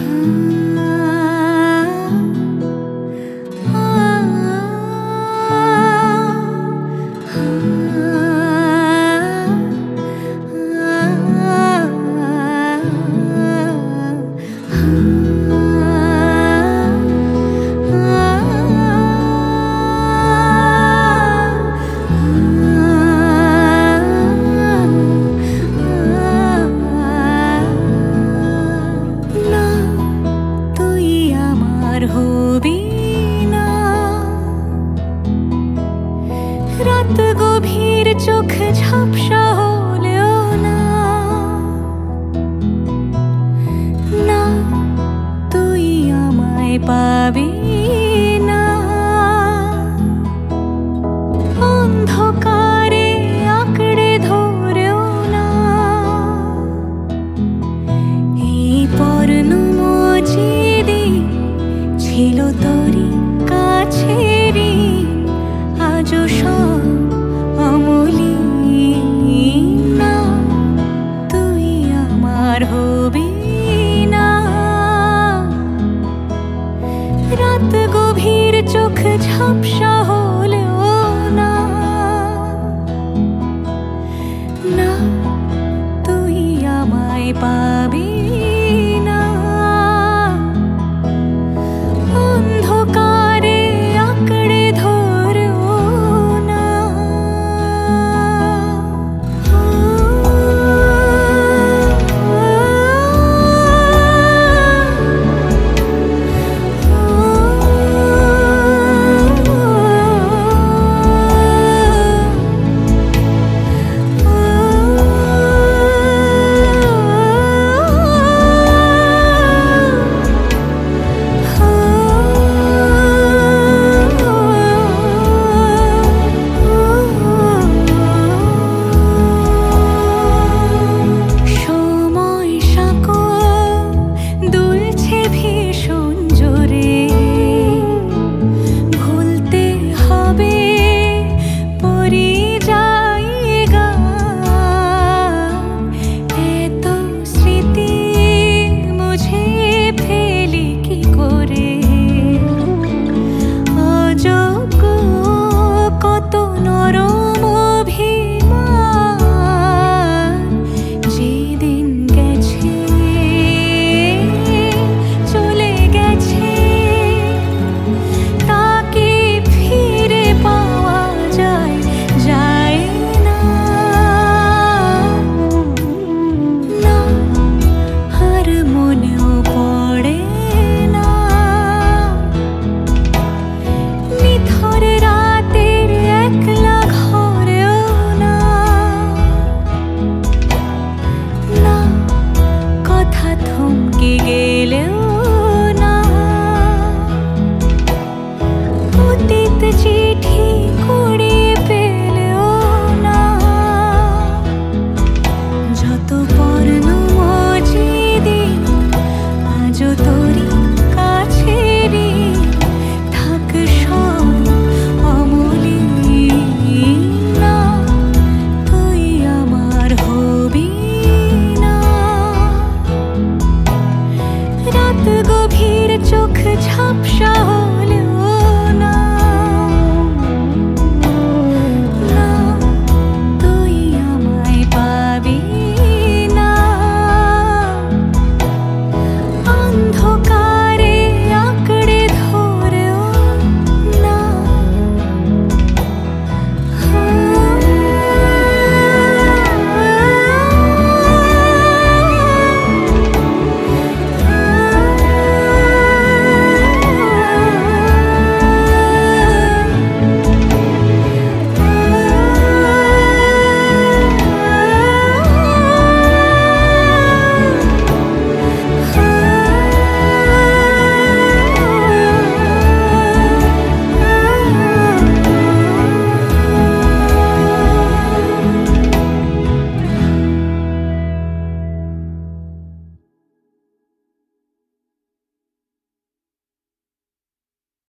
রাত গভীর চোখ ঝাপসা হলেও না, না তুই আমায় পাবি না। অন্ধকারে আঁকড়ে ধরেও না, এই পর্ণ মজিদি ছিল তোরই কাছেরই, আজও সব অমলি না, তুই আমার হবি না। রাত গভীর চোখ ঝাপসা হলেও না, না তুই আমায় পাবি না। অন্ধকারে আঁকড়ে ধরেও না। রাত গভীর চোখ ঝাপসা হলে